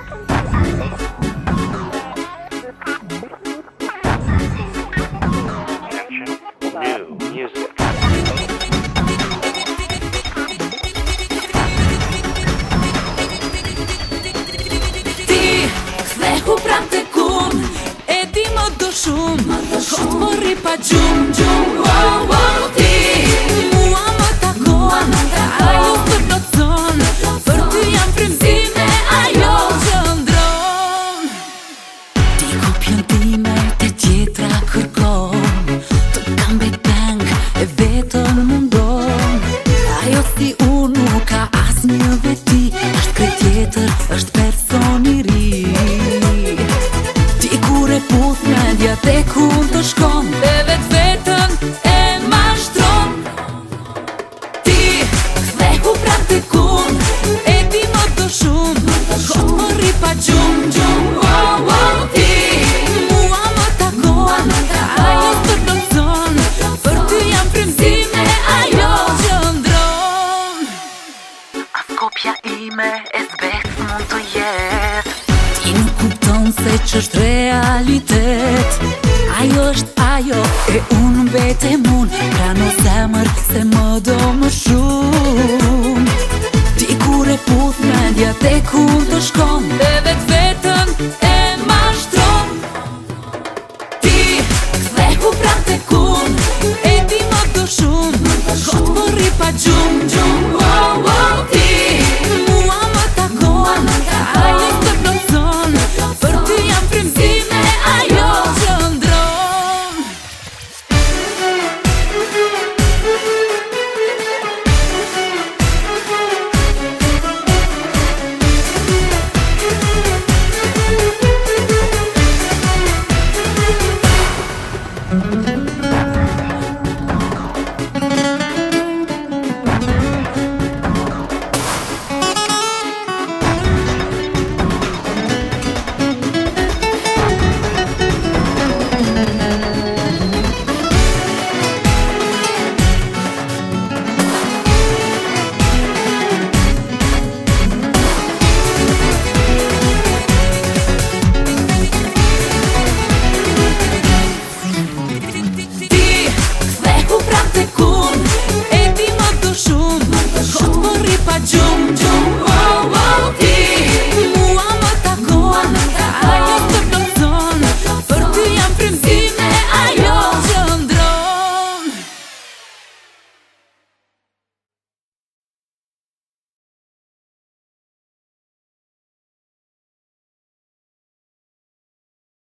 Kot mori pa gjum, wow, wow, ti mua më takon, ajo për në ton, për ty jam frymëzime, ajo qëndron. Ti kopjon time te tjetra kërkon, të kam beteng e vetën mundon. Ajo si unë nuk ka asnjë veti, është krejt tjetër, është person i ri. Puth mendja te kur të shkon, dhe vetën e mashtron. Ti kthehu pran te kun, e di më të shumë, kot mori pa gjum, wow, wow, ti mua më takon, ajo për në ton, për ty jam frymëzime, ajo qëndron. As kopja ime e zbeth mund të jet, ti nuk kupton se ç'është realitet. Ajo është ajo e unë mbetem unë, pra në zemër se më do më shumë. Ti kur e puth mendja te kur të shkon,